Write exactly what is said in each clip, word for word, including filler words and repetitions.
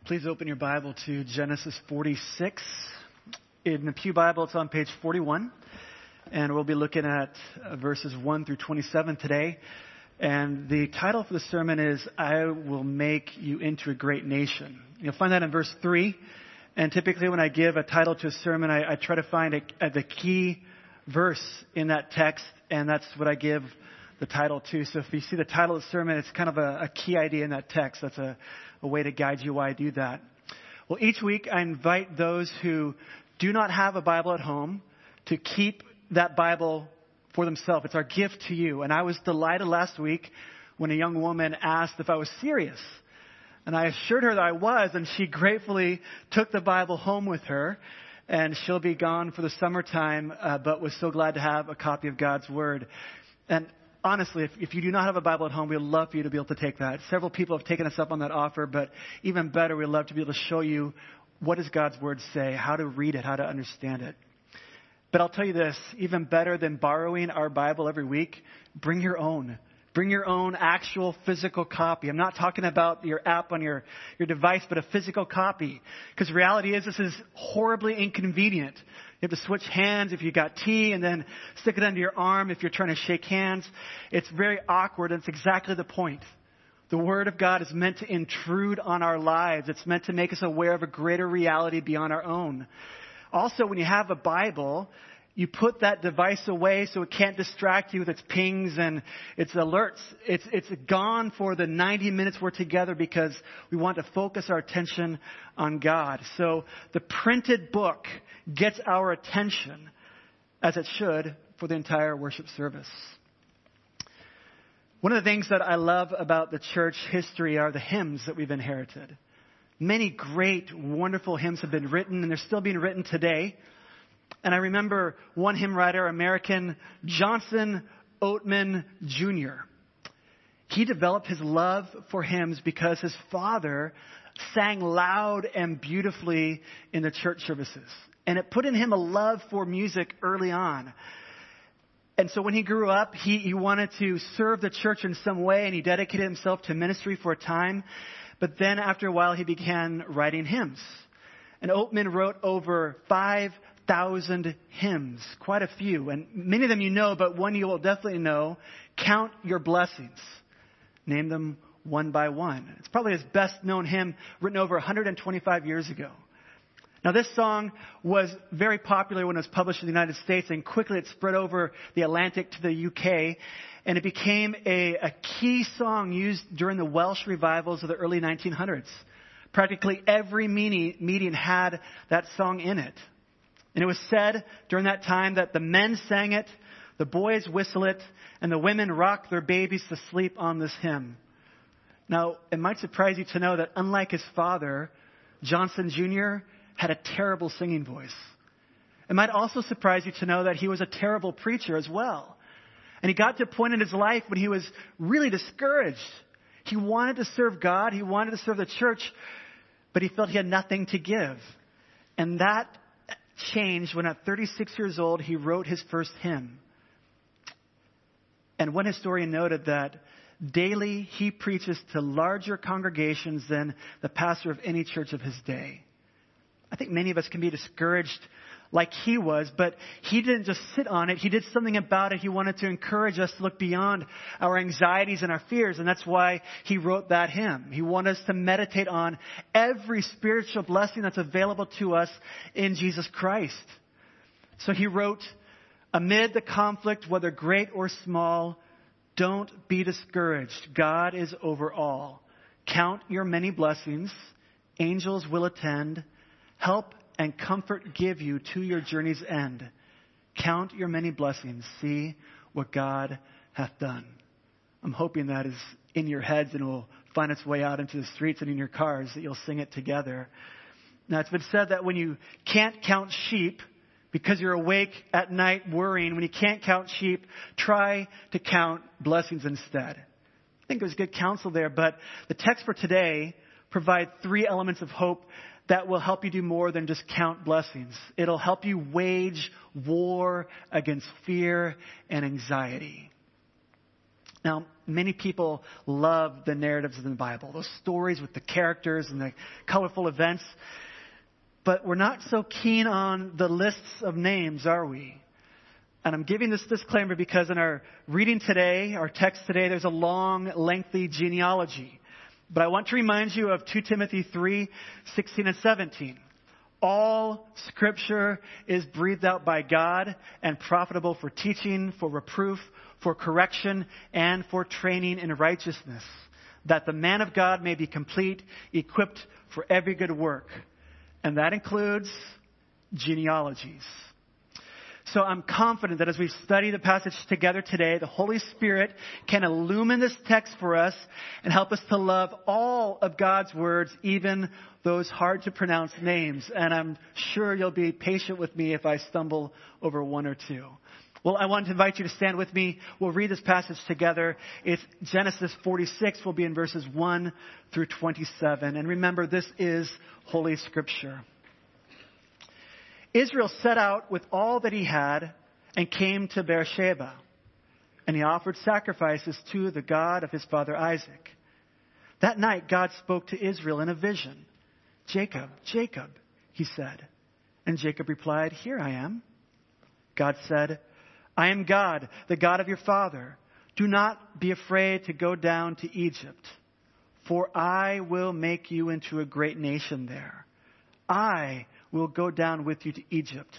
Please open your Bible to Genesis forty-six. In the Pew Bible, it's on page forty-one. And we'll be looking at uh, verses one through twenty-seven today. And the title for the sermon is, I Will Make You Into a Great Nation. You'll find that in verse three. And typically when I give a title to a sermon, I, I try to find a, a, the key verse in that text. And that's what I give the title to. So if you see the title of the sermon, it's kind of a, a key idea in that text. That's a, a way to guide you why I do that. Well, each week I invite those who do not have a Bible at home to keep that Bible for themselves. It's our gift to you. And I was delighted last week when a young woman asked if I was serious. And I assured her that I was, and she gratefully took the Bible home with her. And she'll be gone for the summertime, uh, but was so glad to have a copy of God's Word. And honestly, if, if you do not have a Bible at home, we'd love for you to be able to take that. Several people have taken us up on that offer, but even better, we'd love to be able to show you what does God's Word say, how to read it, how to understand it. But I'll tell you this, even better than borrowing our Bible every week, bring your own. Bring your own actual physical copy. I'm not talking about your app on your, your device, but a physical copy. Because the reality is this is horribly inconvenient. You have to switch hands if you got tea and then stick it under your arm if you're trying to shake hands. It's very awkward, and it's exactly the point. The Word of God is meant to intrude on our lives. It's meant to make us aware of a greater reality beyond our own. Also, when you have a Bible, you put that device away so it can't distract you with its pings and its alerts. It's, it's gone for the ninety minutes we're together because we want to focus our attention on God. So the printed book gets our attention, as it should, for the entire worship service. One of the things that I love about the church history are the hymns that we've inherited. Many great, wonderful hymns have been written, and they're still being written today. And I remember one hymn writer, American Johnson Oatman Junior He developed his love for hymns because his father sang loud and beautifully in the church services. And it put in him a love for music early on. And so when he grew up, he, he wanted to serve the church in some way, and he dedicated himself to ministry for a time. But then after a while, he began writing hymns. And Oatman wrote over five thousand hymns, quite a few. And many of them you know, but one you will definitely know, Count Your Blessings. Name them one by one. It's probably his best known hymn, written over one hundred twenty-five years ago. Now, this song was very popular when it was published in the United States, and quickly it spread over the Atlantic to the U K, and it became a, a key song used during the Welsh revivals of the early nineteen hundreds. Practically every meeting, meeting had that song in it. And it was said during that time that the men sang it, the boys whistle it, and the women rock their babies to sleep on this hymn. Now, it might surprise you to know that unlike his father, Johnson Junior had a terrible singing voice. It might also surprise you to know that he was a terrible preacher as well. And he got to a point in his life when he was really discouraged. He wanted to serve God. He wanted to serve the church, but he felt he had nothing to give. And that changed when at thirty-six years old, he wrote his first hymn. And one historian noted that daily he preaches to larger congregations than the pastor of any church of his day. I think many of us can be discouraged like he was, but he didn't just sit on it. He did something about it. He wanted to encourage us to look beyond our anxieties and our fears, and that's why he wrote that hymn. He wanted us to meditate on every spiritual blessing that's available to us in Jesus Christ. So he wrote, amid the conflict, whether great or small, don't be discouraged. God is over all. Count your many blessings. Angels will attend. Help and comfort give you to your journey's end. Count your many blessings. See what God hath done. I'm hoping that is in your heads and will find its way out into the streets and in your cars, that you'll sing it together. Now, it's been said that when you can't count sheep because you're awake at night worrying, when you can't count sheep, try to count blessings instead. I think there's good counsel there, but the text for today provides three elements of hope that will help you do more than just count blessings. It'll help you wage war against fear and anxiety. Now, many people love the narratives in the Bible, those stories with the characters and the colorful events. But we're not so keen on the lists of names, are we? And I'm giving this disclaimer because in our reading today, our text today, there's a long, lengthy genealogy. But I want to remind you of Second Timothy three, sixteen and seventeen. All Scripture is breathed out by God and profitable for teaching, for reproof, for correction, and for training in righteousness, that the man of God may be complete, equipped for every good work. And that includes genealogies. So I'm confident that as we study the passage together today, the Holy Spirit can illumine this text for us and help us to love all of God's words, even those hard to pronounce names. And I'm sure you'll be patient with me if I stumble over one or two. Well, I want to invite you to stand with me. We'll read this passage together. It's Genesis forty-six. We'll be in verses one through twenty-seven. And remember, this is Holy Scripture. Israel set out with all that he had and came to Beersheba. And he offered sacrifices to the God of his father Isaac. That night, God spoke to Israel in a vision. "Jacob, Jacob," he said. And Jacob replied, "Here I am." God said, "I am God, the God of your father. Do not be afraid to go down to Egypt, for I will make you into a great nation there. I will go down with you to Egypt.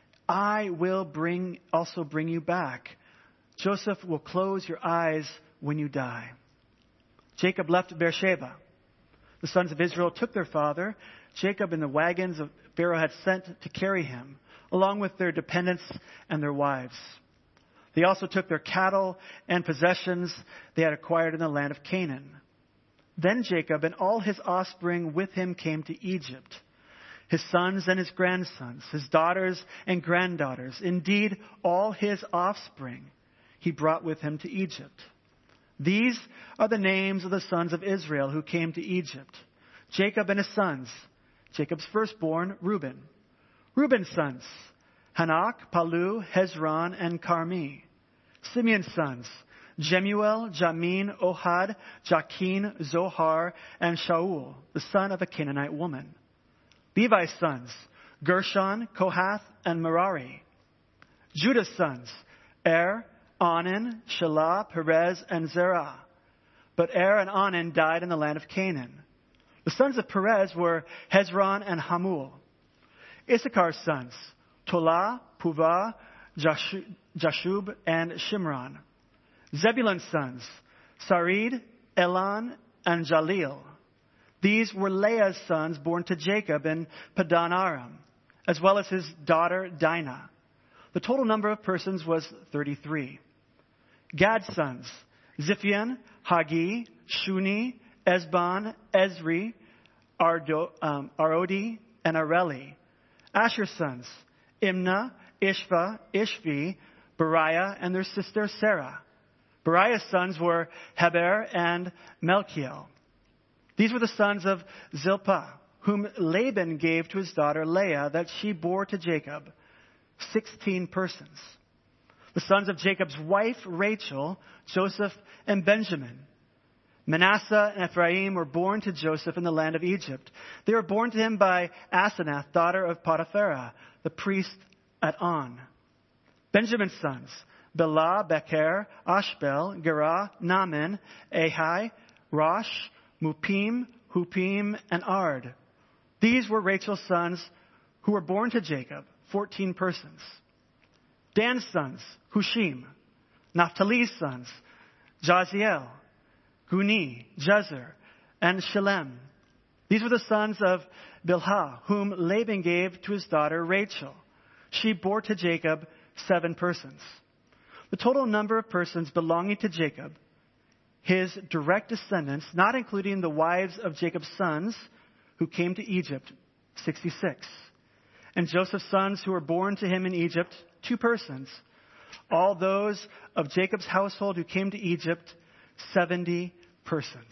I will bring also bring you back. Joseph will close your eyes when you die." Jacob left Beersheba. The sons of Israel took their father, Jacob, in the wagons of Pharaoh had sent to carry him, along with their dependents and their wives. They also took their cattle and possessions they had acquired in the land of Canaan. Then Jacob and all his offspring with him came to Egypt, his sons and his grandsons, his daughters and granddaughters, indeed all his offspring he brought with him to Egypt. These are the names of the sons of Israel who came to Egypt: Jacob and his sons, Jacob's firstborn, Reuben. Reuben's sons, Hanok, Palu, Hezron, and Carmi. Simeon's sons, Jemuel, Jamin, Ohad, Jachin, Zohar, and Shaul, the son of a Canaanite woman. Levi's sons, Gershon, Kohath, and Merari. Judah's sons, Er, Onan, Shelah, Perez, and Zerah. But Er and Onan died in the land of Canaan. The sons of Perez were Hezron and Hamul. Issachar's sons, Tola, Puvah, Jashub, and Shimron. Zebulun's sons, Sarid, Elon, and Jalil. These were Leah's sons born to Jacob in Padan Aram, as well as his daughter Dinah. The total number of persons was thirty-three. Gad's sons, Ziphion, Hagi, Shuni, Esbon, Ezri, Ardo, um, Arodi, and Areli. Asher's sons, Imnah, Ishva, Ishvi, Beriah, and their sister Sarah. Beriah's sons were Heber and Melchiel. These were the sons of Zilpah, whom Laban gave to his daughter Leah, that she bore to Jacob, sixteen persons. The sons of Jacob's wife Rachel, Joseph, and Benjamin. Manasseh and Ephraim were born to Joseph in the land of Egypt. They were born to him by Asenath, daughter of Potipharah, the priest at On. Benjamin's sons, Bela, Becher, Ashbel, Gerah, Naaman, Ahai, Rosh, Mupim, Hupim, and Ard. These were Rachel's sons who were born to Jacob, fourteen persons. Dan's sons, Hushim. Naphtali's sons, Jaziel, Guni, Jezer, and Shalem. These were the sons of Bilhah, whom Laban gave to his daughter Rachel. She bore to Jacob seven persons. The total number of persons belonging to Jacob, his direct descendants, not including the wives of Jacob's sons who came to Egypt, sixty-six. And Joseph's sons who were born to him in Egypt, two persons. All those of Jacob's household who came to Egypt, seventy persons.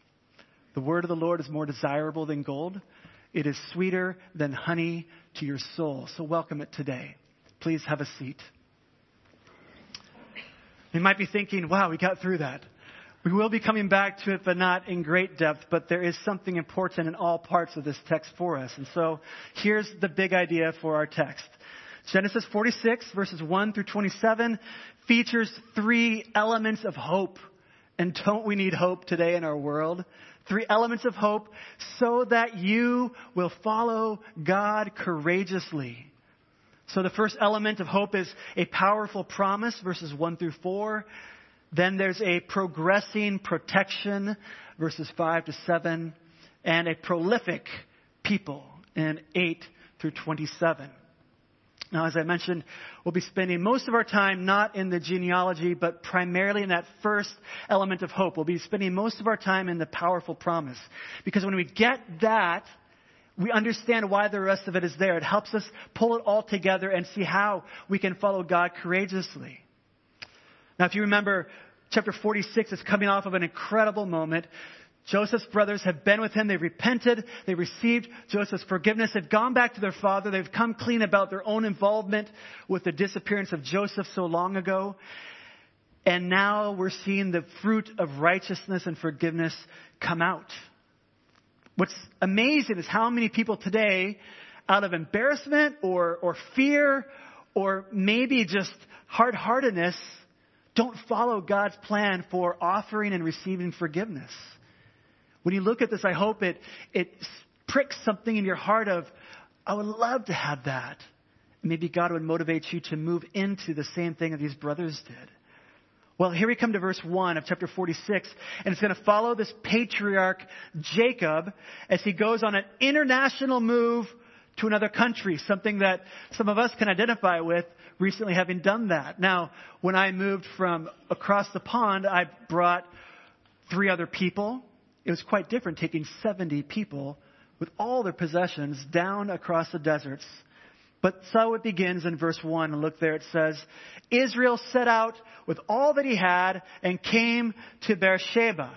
The word of the Lord is more desirable than gold. It is sweeter than honey to your soul. So welcome it today. Please have a seat. You might be thinking, wow, we got through that. We will be coming back to it, but not in great depth. But there is something important in all parts of this text for us. And so here's the big idea for our text. Genesis forty-six, verses one through twenty-seven, features three elements of hope. And don't we need hope today in our world? Three elements of hope so that you will follow God courageously. So the first element of hope is a powerful promise, verses one through four. Then there's a progressing protection, verses five to seven. And a prolific people in eight through twenty-seven. Now, as I mentioned, we'll be spending most of our time not in the genealogy, but primarily in that first element of hope. We'll be spending most of our time in the powerful promise. Because when we get that, we understand why the rest of it is there. It helps us pull it all together and see how we can follow God courageously. Now, if you remember, chapter forty-six is coming off of an incredible moment. Joseph's brothers have been with him. They've repented. They received Joseph's forgiveness. They've gone back to their father. They've come clean about their own involvement with the disappearance of Joseph so long ago. And now we're seeing the fruit of righteousness and forgiveness come out. What's amazing is how many people today, out of embarrassment or, or fear or maybe just hard-heartedness, don't follow God's plan for offering and receiving forgiveness. When you look at this, I hope it, it pricks something in your heart of, I would love to have that. Maybe God would motivate you to move into the same thing that these brothers did. Well, here we come to verse one of chapter forty-six, and it's going to follow this patriarch Jacob as he goes on an international move to another country, something that some of us can identify with, recently having done that. Now, when I moved from across the pond, I brought three other people. It was quite different taking seventy people with all their possessions down across the deserts. But so it begins in verse one. And look there, it says, Israel set out with all that he had and came to Beersheba.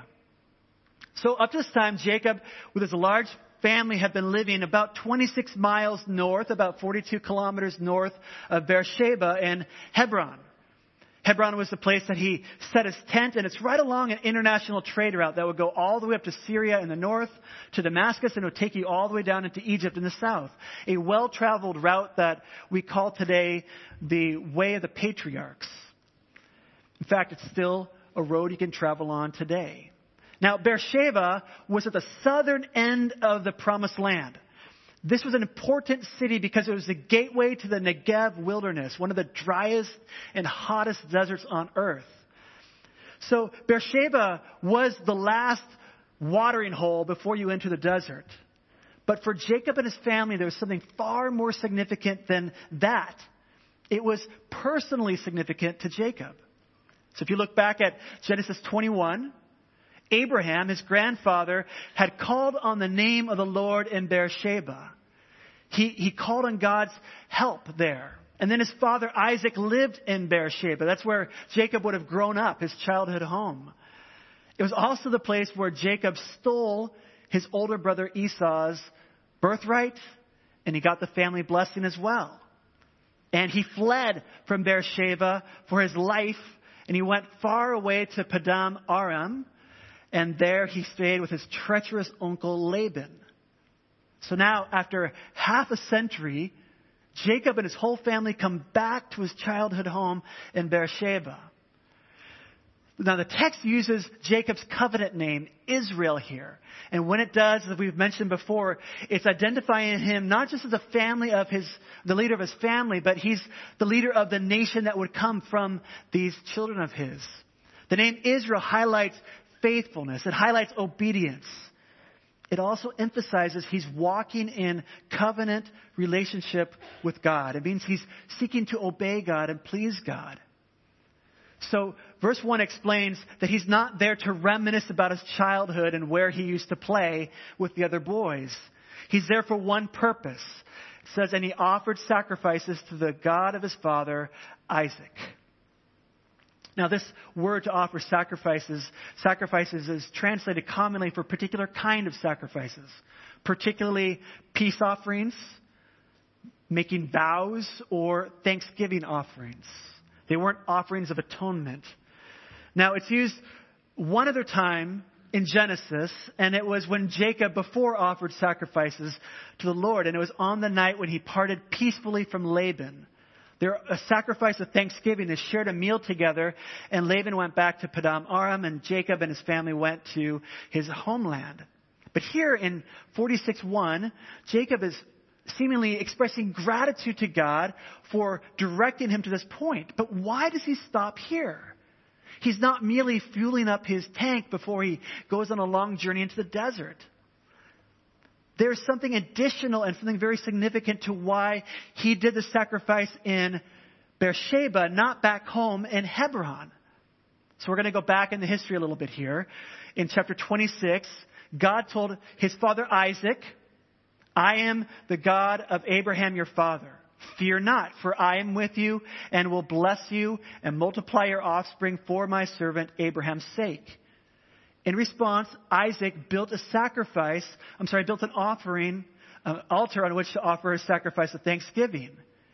So up to this time, Jacob, with his large family, had been living about twenty-six miles north, about forty-two kilometers north of Beersheba in Hebron. Hebron was the place that he set his tent, and it's right along an international trade route that would go all the way up to Syria in the north, to Damascus, and it would take you all the way down into Egypt in the south. A well-traveled route that we call today the Way of the Patriarchs. In fact, it's still a road you can travel on today. Now, Beersheba was at the southern end of the Promised Land. This was an important city because it was the gateway to the Negev wilderness, one of the driest and hottest deserts on earth. So Beersheba was the last watering hole before you enter the desert. But for Jacob and his family, there was something far more significant than that. It was personally significant to Jacob. So if you look back at Genesis twenty-one, Abraham, his grandfather, had called on the name of the Lord in Beersheba. He, he called on God's help there. And then his father Isaac lived in Beersheba. That's where Jacob would have grown up, his childhood home. It was also the place where Jacob stole his older brother Esau's birthright, and he got the family blessing as well. And he fled from Beersheba for his life, and he went far away to Padam Aram. And there he stayed with his treacherous uncle Laban. So now, after half a century, Jacob and his whole family come back to his childhood home in Beersheba. Now, the text uses Jacob's covenant name, Israel, here. And when it does, as we've mentioned before, it's identifying him not just as a family of his, the leader of his family, but he's the leader of the nation that would come from these children of his. The name Israel highlights faithfulness. It highlights obedience. It also emphasizes he's walking in covenant relationship with God. It means he's seeking to obey God and please God. So verse one explains that he's not there to reminisce about his childhood and where he used to play with the other boys. He's there for one purpose. It says, and he offered sacrifices to the God of his father, Isaac. Now, this word to offer sacrifices, sacrifices is translated commonly for a particular kind of sacrifices, particularly peace offerings, making vows, or thanksgiving offerings. They weren't offerings of atonement. Now, it's used one other time in Genesis, and it was when Jacob before offered sacrifices to the Lord, and it was on the night when he parted peacefully from Laban. There, a sacrifice of thanksgiving. They shared a meal together, and Laban went back to Padam Aram, and Jacob and his family went to his homeland. But here in forty-six one, Jacob is seemingly expressing gratitude to God for directing him to this point. But why does he stop here? He's not merely fueling up his tank before he goes on a long journey into the desert. There's something additional and something very significant to why he did the sacrifice in Beersheba, not back home in Hebron. So we're going to go back in the history a little bit here. In chapter twenty-six, God told his father Isaac, I am the God of Abraham your father. Fear not, for I am with you and will bless you and multiply your offspring for my servant Abraham's sake. In response, Isaac built a sacrifice, I'm sorry, built an offering, an altar on which to offer a sacrifice of thanksgiving.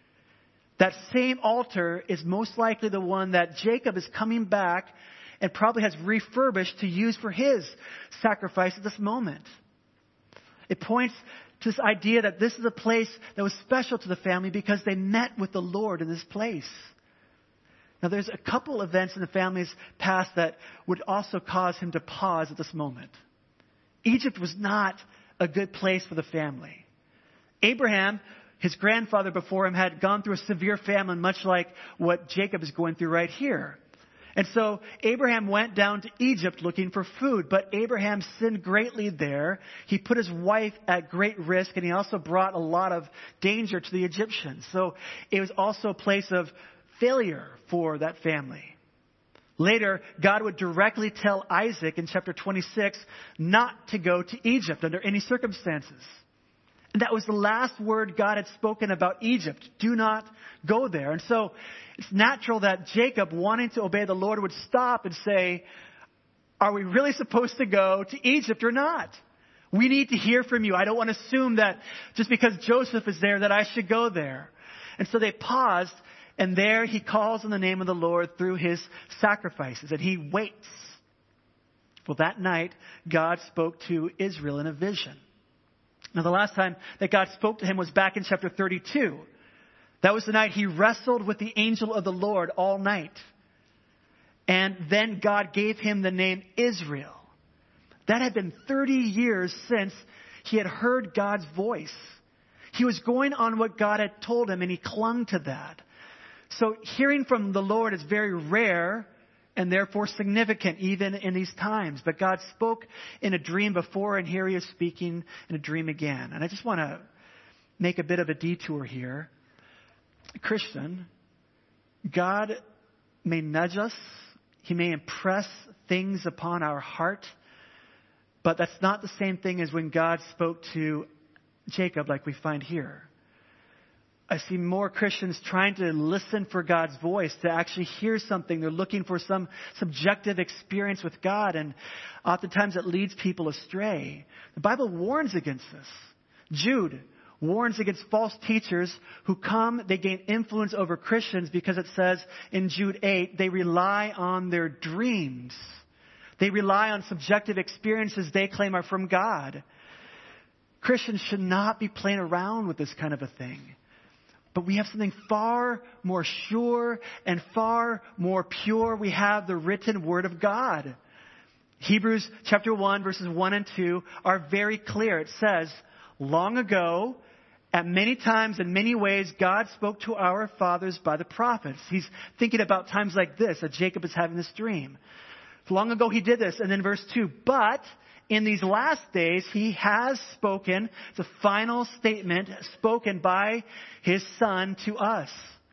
That same altar is most likely the one that Jacob is coming back and probably has refurbished to use for his sacrifice at this moment. It points to this idea that this is a place that was special to the family because they met with the Lord in this place. Now, there's a couple events in the family's past that would also cause him to pause at this moment. Egypt was not a good place for the family. Abraham, his grandfather before him, had gone through a severe famine, much like what Jacob is going through right here. And so Abraham went down to Egypt looking for food, but Abraham sinned greatly there. He put his wife at great risk, and he also brought a lot of danger to the Egyptians. So it was also a place of failure for that family. Later, God would directly tell Isaac in chapter twenty-six not to go to Egypt under any circumstances. And that was the last word God had spoken about Egypt. Do not go there. And so it's natural that Jacob, wanting to obey the Lord, would stop and say, are we really supposed to go to Egypt or not? We need to hear from you. I don't want to assume that just because Joseph is there that I should go there. And so they paused. And there he calls on the name of the Lord through his sacrifices. And he waits. Well, that night, God spoke to Israel in a vision. Now, the last time that God spoke to him was back in chapter thirty-two. That was the night he wrestled with the angel of the Lord all night. And then God gave him the name Israel. That had been thirty years since he had heard God's voice. He was going on what God had told him, and he clung to that. So hearing from the Lord is very rare and therefore significant even in these times. But God spoke in a dream before, and here he is speaking in a dream again. And I just want to make a bit of a detour here. Christian, God may nudge us. He may impress things upon our heart. But that's not the same thing as when God spoke to Jacob like we find here. I see more Christians trying to listen for God's voice, to actually hear something. They're looking for some subjective experience with God, and oftentimes it leads people astray. The Bible warns against this. Jude warns against false teachers who come, they gain influence over Christians because it says in Jude eight, they rely on their dreams. They rely on subjective experiences they claim are from God. Christians should not be playing around with this kind of a thing. But we have something far more sure and far more pure. We have the written Word of God. Hebrews chapter one, verses one and two are very clear. It says, long ago, at many times in many ways, God spoke to our fathers by the prophets. He's thinking about times like this, that Jacob is having this dream. Long ago he did this. And then verse two, but in these last days, he has spoken, the final statement spoken by his Son to us.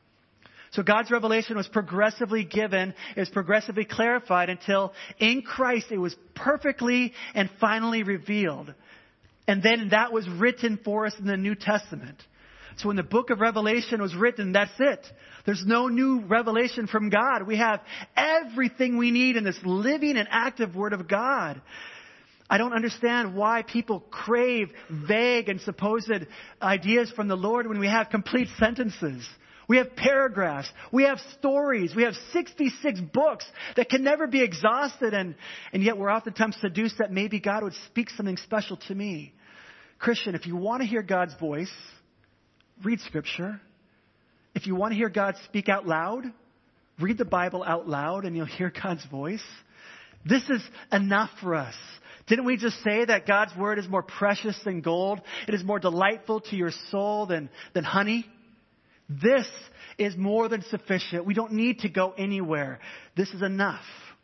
So God's revelation was progressively given, it was progressively clarified until in Christ it was perfectly and finally revealed. And then that was written for us in the New Testament. So when the book of Revelation was written, that's it. There's no new revelation from God. We have everything we need in this living and active Word of God. I don't understand why people crave vague and supposed ideas from the Lord when we have complete sentences. We have paragraphs. We have stories. We have sixty-six books that can never be exhausted. And, and yet we're oftentimes seduced that maybe God would speak something special to me. Christian, if you want to hear God's voice, read Scripture. If you want to hear God speak out loud, read the Bible out loud and you'll hear God's voice. This is enough for us. Didn't we just say that God's word is more precious than gold? It is more delightful to your soul than, than honey? This is more than sufficient. We don't need to go anywhere. This is enough.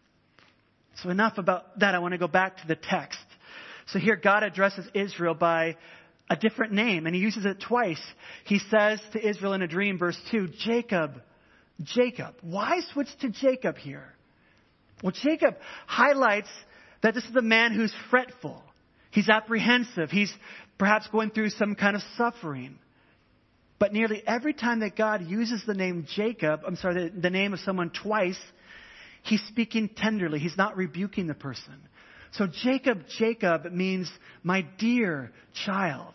So enough about that. I want to go back to the text. So here God addresses Israel by a different name, and he uses it twice. He says to Israel in a dream, verse two, Jacob, Jacob. Why switch to Jacob here? Well, Jacob highlights that this is a man who's fretful. He's apprehensive. He's perhaps going through some kind of suffering. But nearly every time that God uses the name Jacob, I'm sorry, the, the name of someone twice, he's speaking tenderly. He's not rebuking the person. So Jacob, Jacob means my dear child.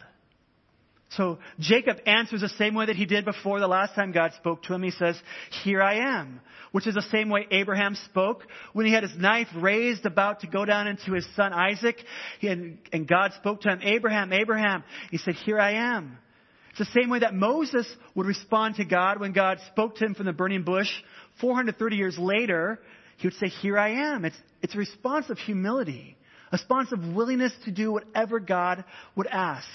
So Jacob answers the same way that he did before the last time God spoke to him. He says, here I am, which is the same way Abraham spoke when he had his knife raised about to go down into his son Isaac. He had, and God spoke to him, Abraham, Abraham. He said, here I am. It's the same way that Moses would respond to God when God spoke to him from the burning bush. four hundred thirty years later, he would say, here I am. It's, it's a response of humility, a response of willingness to do whatever God would ask.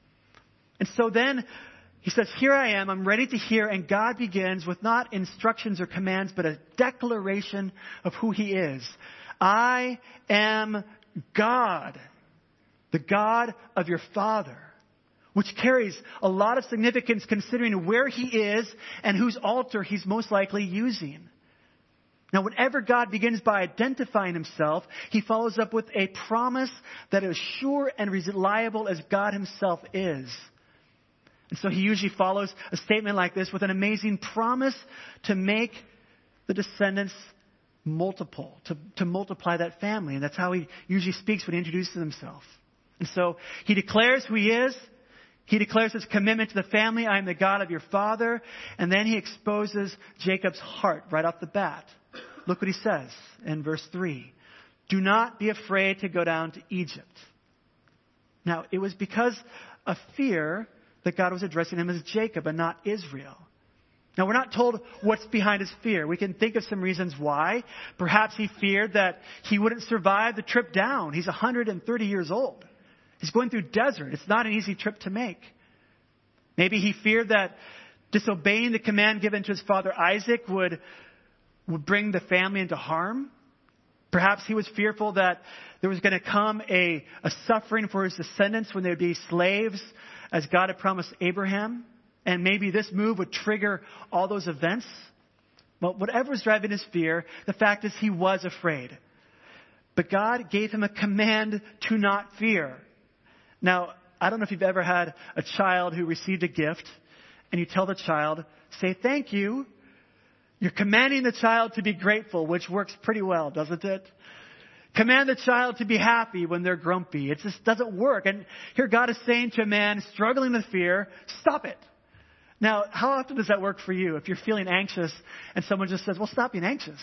And so then he says, here I am, I'm ready to hear. And God begins with not instructions or commands, but a declaration of who he is. I am God, the God of your father, which carries a lot of significance considering where he is and whose altar he's most likely using. Now, whenever God begins by identifying himself, he follows up with a promise that is sure and reliable as God himself is. And so he usually follows a statement like this with an amazing promise to make the descendants multiple, to, to multiply that family. And that's how he usually speaks when he introduces himself. And so he declares who he is. He declares his commitment to the family. I am the God of your father. And then he exposes Jacob's heart right off the bat. Look what he says in verse three. Do not be afraid to go down to Egypt. Now, it was because of fear that God was addressing him as Jacob and not Israel. Now, we're not told what's behind his fear. We can think of some reasons why. Perhaps he feared that he wouldn't survive the trip down. He's one hundred thirty years old. He's going through desert. It's not an easy trip to make. Maybe he feared that disobeying the command given to his father Isaac would, would bring the family into harm. Perhaps he was fearful that there was going to come a, a suffering for his descendants when they would be slaves, as God had promised Abraham. And maybe this move would trigger all those events. Well, whatever was driving his fear, the fact is he was afraid. But God gave him a command to not fear. Now, I don't know if you've ever had a child who received a gift and you tell the child, say thank you. You're commanding the child to be grateful, which works pretty well, doesn't it? Command the child to be happy when they're grumpy. It just doesn't work. And here God is saying to a man struggling with fear, stop it. Now, how often does that work for you? If you're feeling anxious and someone just says, well, stop being anxious.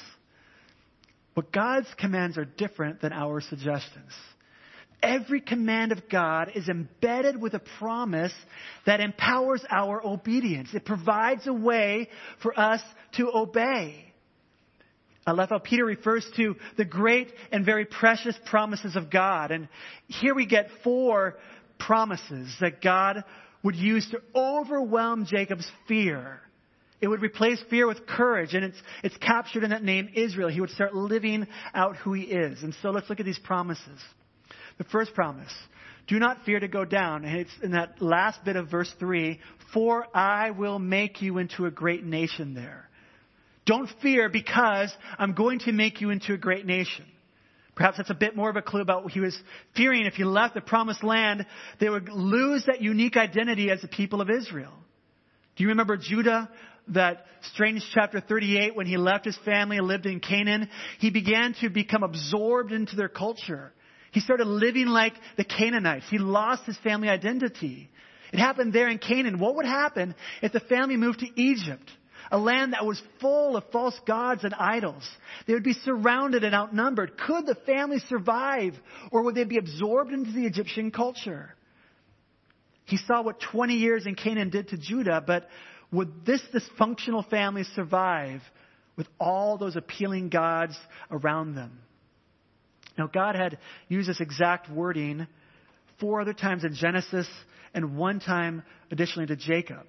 But God's commands are different than our suggestions. Every command of God is embedded with a promise that empowers our obedience. It provides a way for us to obey. I love how Peter refers to the great and very precious promises of God. And here we get four promises that God would use to overwhelm Jacob's fear. It would replace fear with courage, and it's, it's captured in that name Israel. He would start living out who he is. And so let's look at these promises. The first promise, do not fear to go down. And it's in that last bit of verse three, for I will make you into a great nation there. Don't fear because I'm going to make you into a great nation. Perhaps that's a bit more of a clue about what he was fearing. If he left the promised land, they would lose that unique identity as the people of Israel. Do you remember Judah, that strange chapter thirty-eight, when he left his family and lived in Canaan? He began to become absorbed into their culture. He started living like the Canaanites. He lost his family identity. It happened there in Canaan. What would happen if the family moved to Egypt? a land that was full of false gods and idols. They would be surrounded and outnumbered. Could the family survive, or would they be absorbed into the Egyptian culture? He saw what twenty years in Canaan did to Judah, but would this dysfunctional family survive with all those appealing gods around them? Now, God had used this exact wording four other times in Genesis and one time additionally to Jacob.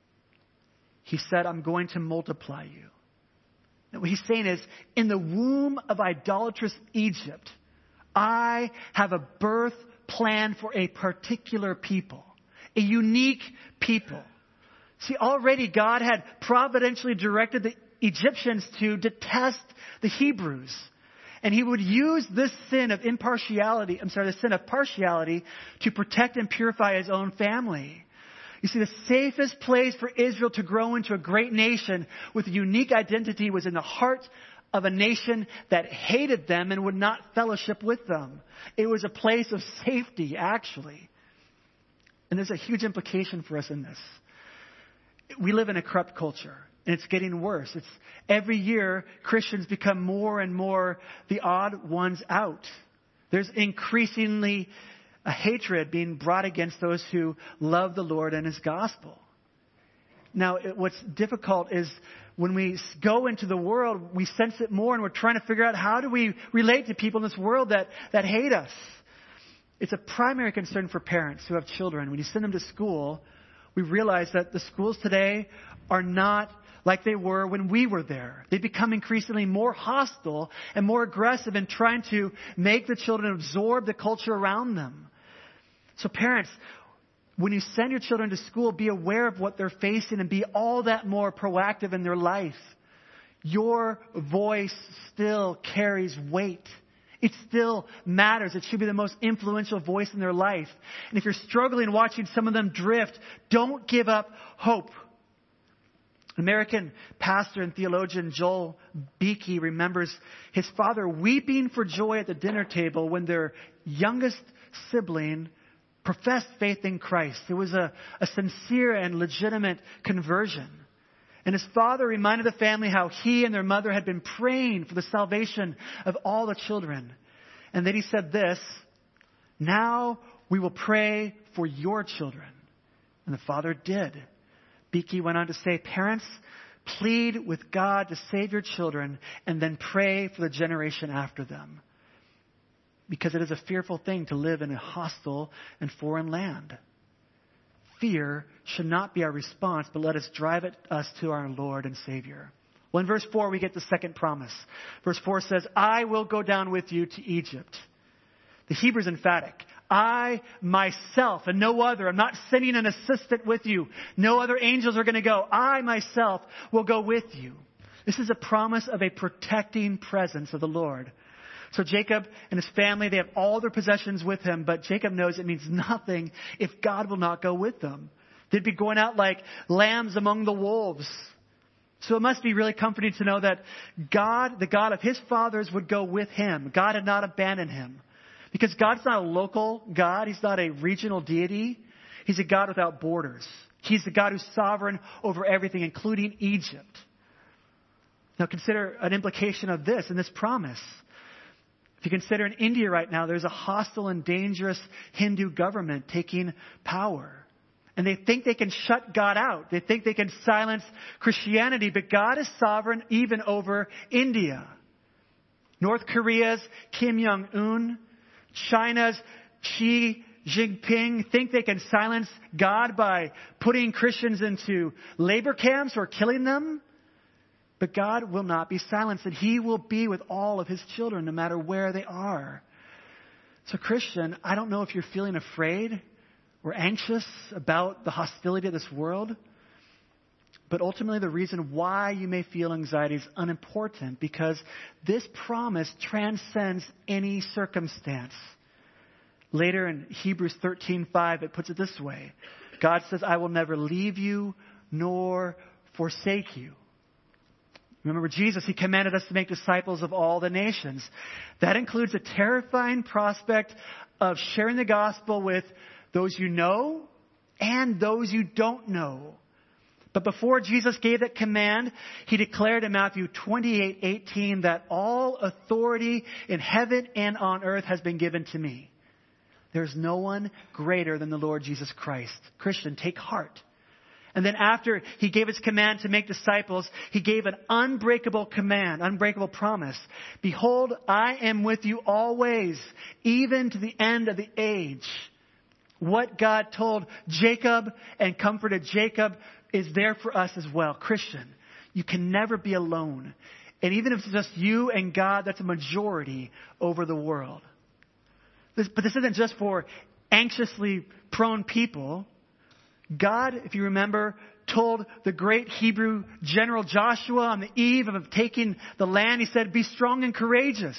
He said, I'm going to multiply you. Now, what he's saying is, in the womb of idolatrous Egypt, I have a birth plan for a particular people, a unique people. See, already God had providentially directed the Egyptians to detest the Hebrews. And he would use this sin of impartiality, I'm sorry, the sin of partiality to protect and purify his own family. You see, the safest place for Israel to grow into a great nation with a unique identity was in the heart of a nation that hated them and would not fellowship with them. It was a place of safety, actually. And there's a huge implication for us in this. We live in a corrupt culture. And it's getting worse. It's every year Christians become more and more the odd ones out. There's increasingly a hatred being brought against those who love the Lord and his gospel. Now, it, what's difficult is when we go into the world, we sense it more, and we're trying to figure out how do we relate to people in this world that, that hate us. It's a primary concern for parents who have children. When you send them to school, we realize that the schools today are not like they were when we were there. They become increasingly more hostile and more aggressive in trying to make the children absorb the culture around them. So parents, when you send your children to school, be aware of what they're facing and be all that more proactive in their life. Your voice still carries weight. It still matters. It should be the most influential voice in their life. And if you're struggling watching some of them drift, don't give up hope. American pastor and theologian Joel Beeke remembers his father weeping for joy at the dinner table when their youngest sibling professed faith in Christ. It was a, a sincere and legitimate conversion. And his father reminded the family how he and their mother had been praying for the salvation of all the children. And then he said this, now we will pray for your children. And the father did. Beeke went on to say, parents, plead with God to save your children and then pray for the generation after them. Because it is a fearful thing to live in a hostile and foreign land. Fear should not be our response, but let us drive it, us to our Lord and Savior. Well, in verse four, we get the second promise. Verse four says, I will go down with you to Egypt. The Hebrew is emphatic. I myself and no other. I'm not sending an assistant with you. No other angels are going to go. I myself will go with you. This is a promise of a protecting presence of the Lord. So Jacob and his family, they have all their possessions with him, but Jacob knows it means nothing if God will not go with them. They'd be going out like lambs among the wolves. So it must be really comforting to know that God, the God of his fathers, would go with him. God had not abandoned him. Because God's not a local God. He's not a regional deity. He's a God without borders. He's the God who's sovereign over everything, including Egypt. Now consider an implication of this and this promise. If you consider in India right now, there's a hostile and dangerous Hindu government taking power. And they think they can shut God out. They think they can silence Christianity. But God is sovereign even over India. North Korea's Kim Jong-un, China's Xi Jinping think they can silence God by putting Christians into labor camps or killing them. But God will not be silenced, and he will be with all of his children no matter where they are. So Christian, I don't know if you're feeling afraid or anxious about the hostility of this world. But ultimately the reason why you may feel anxiety is unimportant, because this promise transcends any circumstance. Later in Hebrews thirteen five, it puts it this way. God says, I will never leave you nor forsake you. Remember Jesus, he commanded us to make disciples of all the nations. That includes a terrifying prospect of sharing the gospel with those you know and those you don't know. But before Jesus gave that command, he declared in Matthew twenty-eight eighteen that all authority in heaven and on earth has been given to me. There's no one greater than the Lord Jesus Christ. Christian, take heart. And then after he gave his command to make disciples, he gave an unbreakable command, unbreakable promise. Behold, I am with you always, even to the end of the age. What God told Jacob and comforted Jacob is there for us as well. Christian, you can never be alone. And even if it's just you and God, that's a majority over the world. This, but this isn't just for anxiously prone people. God, if you remember, told the great Hebrew general Joshua on the eve of taking the land, he said, be strong and courageous.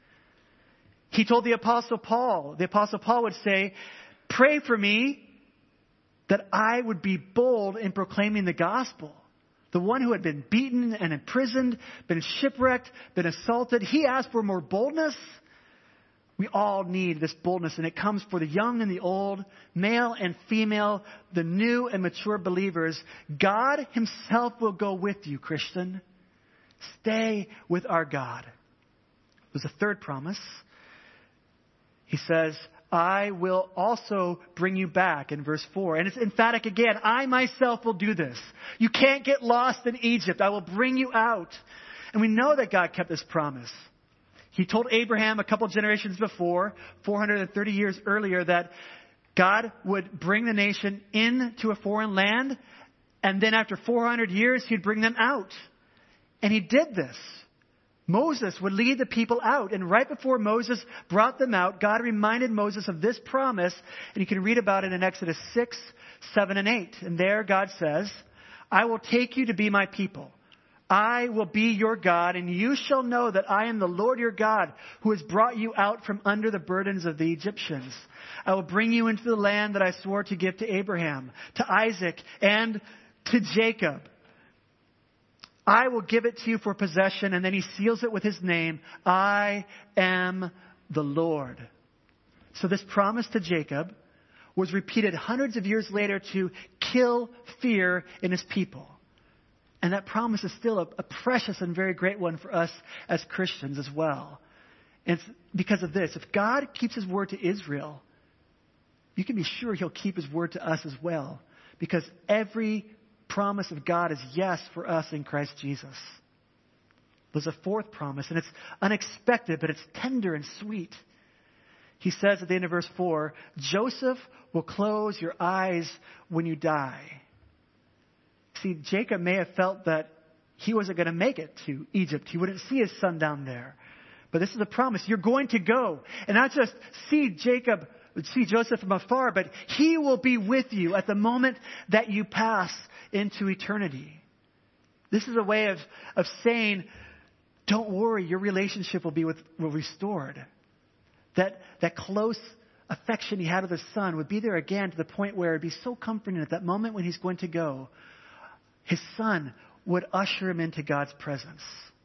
He told the Apostle Paul, the Apostle Paul would say, pray for me that I would be bold in proclaiming the gospel. The one who had been beaten and imprisoned, been shipwrecked, been assaulted, he asked for more boldness. We all need this boldness, and it comes for the young and the old, male and female, the new and mature believers. God himself will go with you, Christian. Stay with our God. There's a third promise. He says, I will also bring you back in verse four. And it's emphatic again. I myself will do this. You can't get lost in Egypt. I will bring you out. And we know that God kept this promise. He told Abraham a couple generations before, four hundred thirty years earlier, that God would bring the nation into a foreign land. And then after four hundred years, he'd bring them out. And he did this. Moses would lead the people out. And right before Moses brought them out, God reminded Moses of this promise. And you can read about it in Exodus six, seven, and eight. And there God says, I will take you to be my people. I will be your God, and you shall know that I am the Lord your God, who has brought you out from under the burdens of the Egyptians. I will bring you into the land that I swore to give to Abraham, to Isaac, and to Jacob. I will give it to you for possession. And then he seals it with his name. I am the Lord. So this promise to Jacob was repeated hundreds of years later to kill fear in his people. And that promise is still a, a precious and very great one for us as Christians as well. And it's because of this. If God keeps his word to Israel, you can be sure he'll keep his word to us as well. Because every promise of God is yes for us in Christ Jesus. There's a fourth promise, and it's unexpected, but it's tender and sweet. He says at the end of verse four, Joseph will close your eyes when you die. See, Jacob may have felt that he wasn't going to make it to Egypt. He wouldn't see his son down there. But this is a promise. You're going to go. And not just see Jacob, see Joseph from afar, but he will be with you at the moment that you pass into eternity. This is a way of, of saying, don't worry, your relationship will be with, will restored. That, that close affection he had with his son would be there again to the point where it would be so comforting at that moment when he's going to go. His son would usher him into God's presence.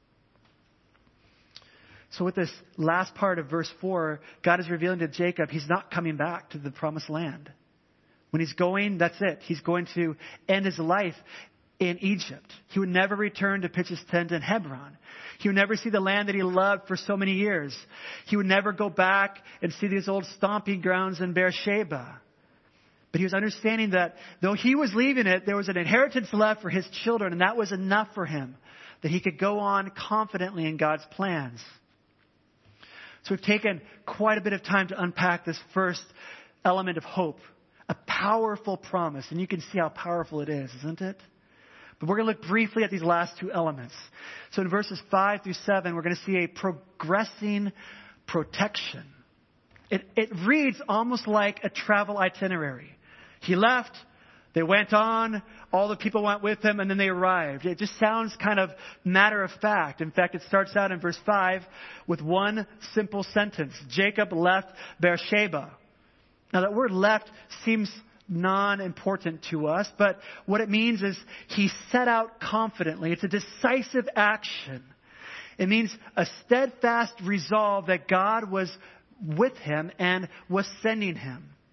So with this last part of verse four, God is revealing to Jacob he's not coming back to the promised land. When he's going, that's it. He's going to end his life in Egypt. He would never return to pitch his tent in Hebron. He would never see the land that he loved for so many years. He would never go back and see these old stomping grounds in Beersheba. But he was understanding that though he was leaving it, there was an inheritance left for his children, and that was enough for him, that he could go on confidently in God's plans. So we've taken quite a bit of time to unpack this first element of hope, a powerful promise. And you can see how powerful it is, isn't it? But we're going to look briefly at these last two elements. So in verses five through seven, we're going to see a progressing protection. It, it reads almost like a travel itinerary. He left, they went on, all the people went with him, and then they arrived. It just sounds kind of matter of fact. In fact, it starts out in verse five with one simple sentence. Jacob left Beersheba. Now that word left seems non-important to us, but what it means is he set out confidently. It's a decisive action. It means a steadfast resolve that God was with him and was sending him.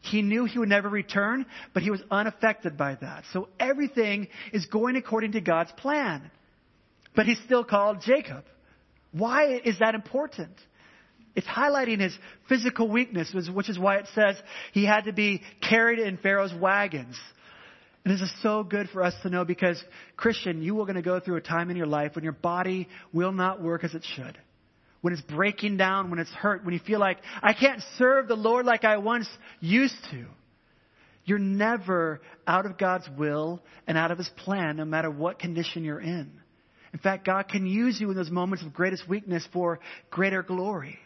He knew he would never return, but he was unaffected by that. So everything is going according to God's plan. But he's still called Jacob. Why is that important? It's highlighting his physical weakness, which is why it says he had to be carried in Pharaoh's wagons. And this is so good for us to know because, Christian, you are going to go through a time in your life when your body will not work as it should. When it's breaking down, when it's hurt, when you feel like, I can't serve the Lord like I once used to. You're never out of God's will and out of His plan, no matter what condition you're in. In fact, God can use you in those moments of greatest weakness for greater glory.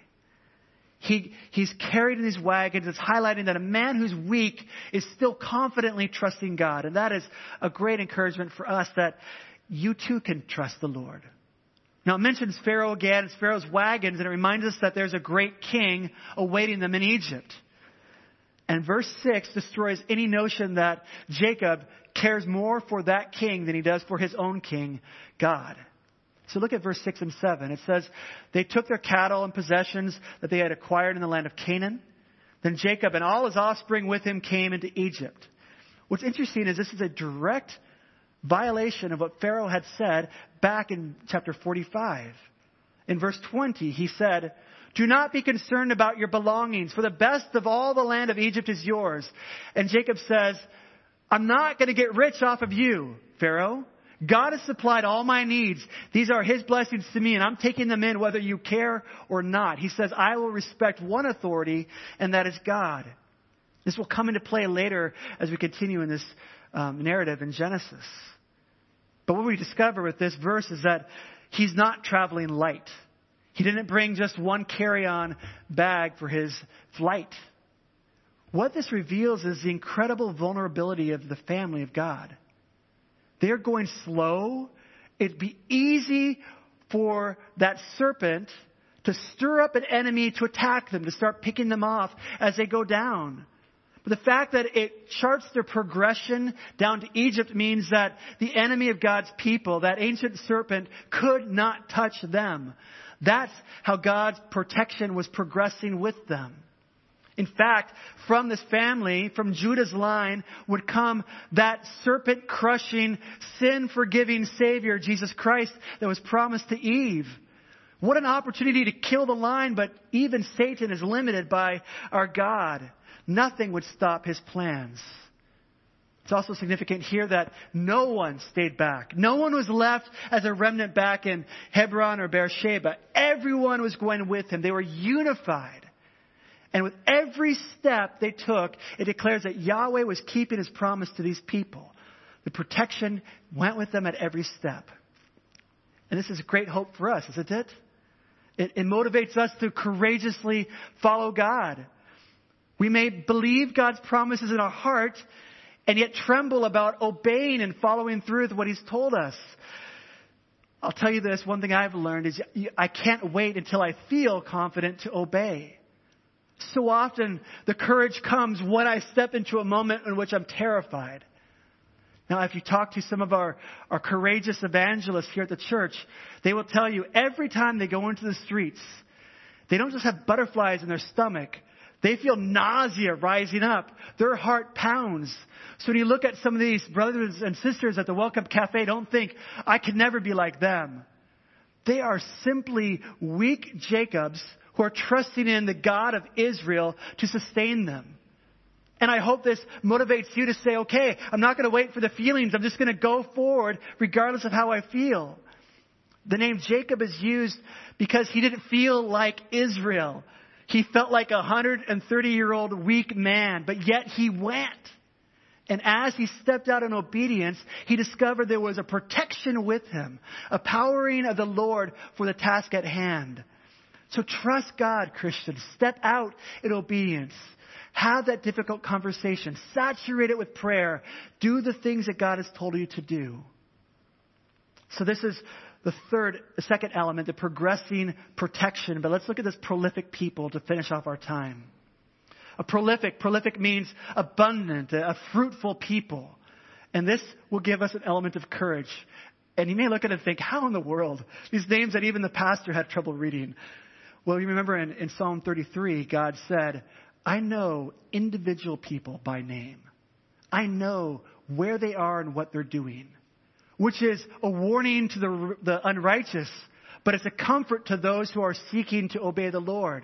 He, he's carried in these wagons. It's highlighting that a man who's weak is still confidently trusting God. And that is a great encouragement for us that you too can trust the Lord. Now it mentions Pharaoh again. It's Pharaoh's wagons. And it reminds us that there's a great king awaiting them in Egypt. And verse six destroys any notion that Jacob cares more for that king than he does for his own king, God. So look at verse six and seven. It says, they took their cattle and possessions that they had acquired in the land of Canaan. Then Jacob and all his offspring with him came into Egypt. What's interesting is this is a direct violation of what Pharaoh had said back in chapter forty-five. In verse twenty, he said, do not be concerned about your belongings, for the best of all the land of Egypt is yours. And Jacob says, I'm not going to get rich off of you, Pharaoh. God has supplied all my needs. These are His blessings to me, and I'm taking them in whether you care or not. He says, I will respect one authority, and that is God. This will come into play later as we continue in this um, narrative in Genesis. But what we discover with this verse is that he's not traveling light. He didn't bring just one carry-on bag for his flight. What this reveals is the incredible vulnerability of the family of God. They're going slow. It'd be easy for that serpent to stir up an enemy to attack them, to start picking them off as they go down. But the fact that it charts their progression down to Egypt means that the enemy of God's people, that ancient serpent, could not touch them. That's how God's protection was progressing with them. In fact, from this family, from Judah's line, would come that serpent-crushing, sin-forgiving Savior, Jesus Christ, that was promised to Eve. What an opportunity to kill the line, but even Satan is limited by our God. Nothing would stop His plans. It's also significant here that no one stayed back. No one was left as a remnant back in Hebron or Beersheba. Everyone was going with Him. They were unified. And with every step they took, it declares that Yahweh was keeping His promise to these people. The protection went with them at every step. And this is a great hope for us, isn't it? It, it motivates us to courageously follow God. We may believe God's promises in our heart and yet tremble about obeying and following through with what He's told us. I'll tell you this, one thing I've learned is I can't wait until I feel confident to obey. So often the courage comes when I step into a moment in which I'm terrified. Now, if you talk to some of our, our courageous evangelists here at the church, they will tell you every time they go into the streets, they don't just have butterflies in their stomach. They feel nausea rising up. Their heart pounds. So when you look at some of these brothers and sisters at the Welcome Cafe, don't think, I could never be like them. They are simply weak Jacobs who are trusting in the God of Israel to sustain them. And I hope this motivates you to say, okay, I'm not going to wait for the feelings. I'm just going to go forward regardless of how I feel. The name Jacob is used because he didn't feel like Israel. He felt like a one hundred thirty year old weak man, but yet he went. And as he stepped out in obedience, he discovered there was a protection with him, a powering of the Lord for the task at hand. So trust God, Christians. Step out in obedience. Have that difficult conversation. Saturate it with prayer. Do the things that God has told you to do. So this is the third, the second element, the progressing protection. But let's look at this prolific people to finish off our time. A prolific, prolific means abundant, a fruitful people. And this will give us an element of courage. And you may look at it and think, how in the world? These names that even the pastor had trouble reading. Well, you remember in, in Psalm thirty-three, God said, I know individual people by name. I know where they are and what they're doing, which is a warning to the, the unrighteous, but it's a comfort to those who are seeking to obey the Lord.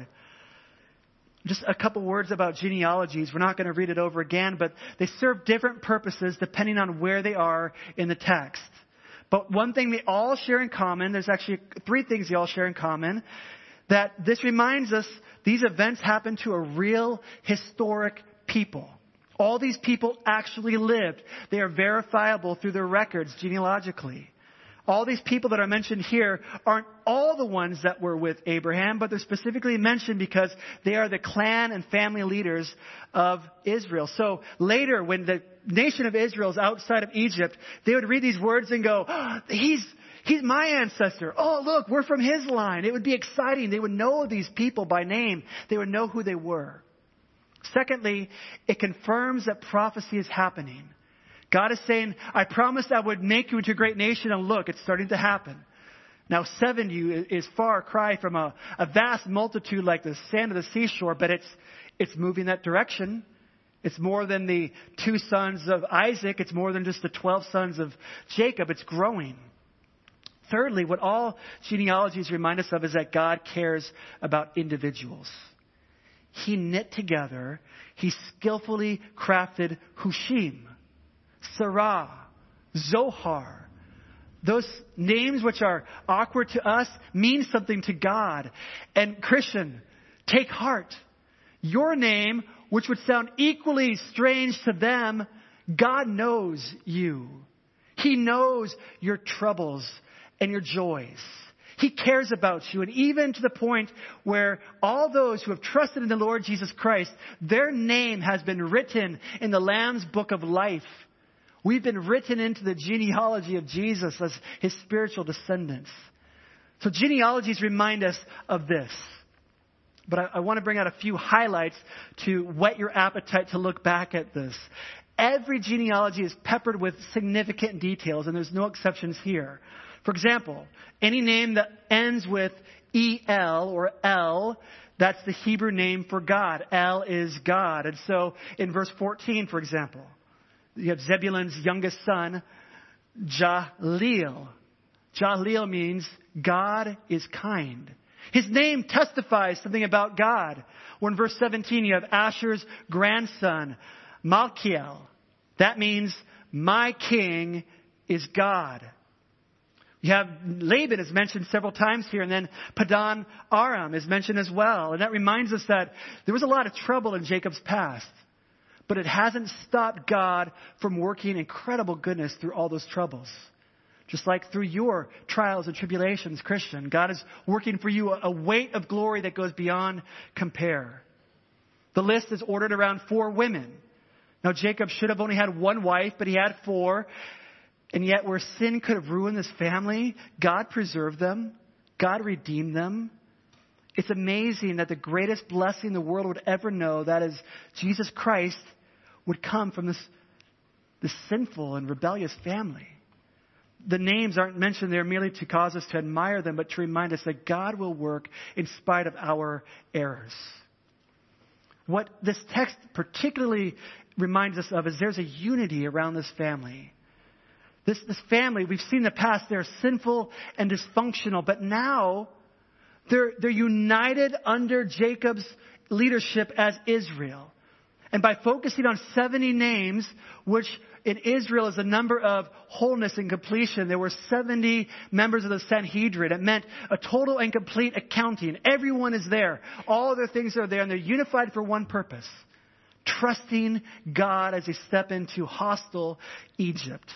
Just a couple words about genealogies. We're not going to read it over again, but they serve different purposes depending on where they are in the text. But one thing they all share in common, there's actually three things they all share in common, that this reminds us these events happen to a real historic people. All these people actually lived. They are verifiable through their records genealogically. All these people that are mentioned here aren't all the ones that were with Abraham, but they're specifically mentioned because they are the clan and family leaders of Israel. So later, when the nation of Israel is outside of Egypt, they would read these words and go, oh, he's, he's my ancestor. Oh, look, we're from his line. It would be exciting. They would know these people by name. They would know who they were. Secondly, it confirms that prophecy is happening. God is saying, I promised I would make you into a great nation, and look, it's starting to happen. Now, seven you is far cry from a, a vast multitude like the sand of the seashore, but it's it's moving that direction. It's more than the two sons of Isaac. It's more than just the twelve sons of Jacob. It's growing. Thirdly, what all genealogies remind us of is that God cares about individuals. He knit together, he skillfully crafted Hushim, Sarah, Zohar. Those names which are awkward to us mean something to God. And Christian, take heart. Your name, which would sound equally strange to them, God knows you. He knows your troubles and your joys. He cares about you. And even to the point where all those who have trusted in the Lord Jesus Christ, their name has been written in the Lamb's book of life. We've been written into the genealogy of Jesus as his spiritual descendants. So genealogies remind us of this. But I, I want to bring out a few highlights to whet your appetite to look back at this. Every genealogy is peppered with significant details, and there's no exceptions here. For example, any name that ends with E L or El, that's the Hebrew name for God. El is God. And so in verse fourteen, for example, you have Zebulun's youngest son, Jahleel. Jahleel means God is kind. His name testifies something about God. Or in verse seventeen, you have Asher's grandson, Malkiel. That means my king is God. You have Laban is mentioned several times here, and then Padan Aram is mentioned as well. And that reminds us that there was a lot of trouble in Jacob's past. But it hasn't stopped God from working incredible goodness through all those troubles. Just like through your trials and tribulations, Christian, God is working for you a weight of glory that goes beyond compare. The list is ordered around four women. Now, Jacob should have only had one wife, but he had four. And yet where sin could have ruined this family, God preserved them. God redeemed them. It's amazing that the greatest blessing the world would ever know, that is Jesus Christ, would come from this, this sinful and rebellious family. The names aren't mentioned there merely to cause us to admire them, but to remind us that God will work in spite of our errors. What this text particularly reminds us of is there's a unity around this family. This, this family, we've seen in the past, they're sinful and dysfunctional, but now they're, they're united under Jacob's leadership as Israel. And by focusing on seventy names, which in Israel is a number of wholeness and completion, there were seventy members of the Sanhedrin. It meant a total and complete accounting. Everyone is there. All of their things are there, and they're unified for one purpose: trusting God as they step into hostile Egypt.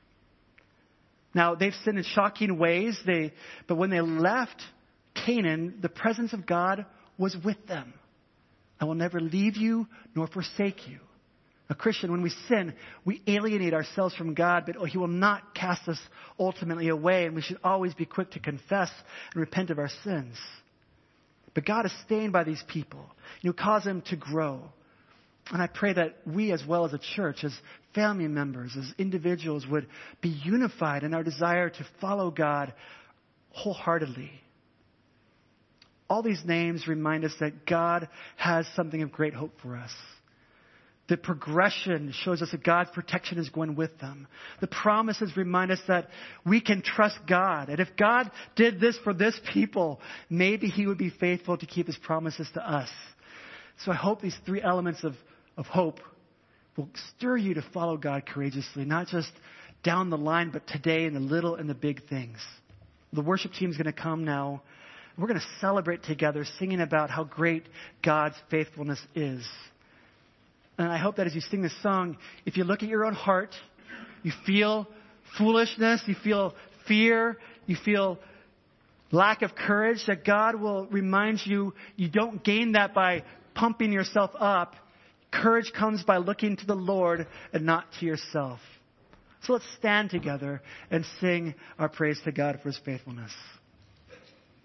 Now, they've sinned in shocking ways, They, but when they left Canaan, the presence of God was with them. I will never leave you nor forsake you. A Christian, when we sin, we alienate ourselves from God, but he will not cast us ultimately away, and we should always be quick to confess and repent of our sins. But God is staying by these people. He'll cause them to grow. And I pray that we, as well as a church, as family members, as individuals, would be unified in our desire to follow God wholeheartedly. All these names remind us that God has something of great hope for us. The progression shows us that God's protection is going with them. The promises remind us that we can trust God. And if God did this for this people, maybe He would be faithful to keep His promises to us. So I hope these three elements of, of hope will stir you to follow God courageously, not just down the line, but today in the little and the big things. The worship team is going to come now. We're going to celebrate together, singing about how great God's faithfulness is. And I hope that as you sing this song, if you look at your own heart, you feel foolishness, you feel fear, you feel lack of courage, that God will remind you, you don't gain that by pumping yourself up. Courage comes by looking to the Lord and not to yourself. So let's stand together and sing our praise to God for His faithfulness.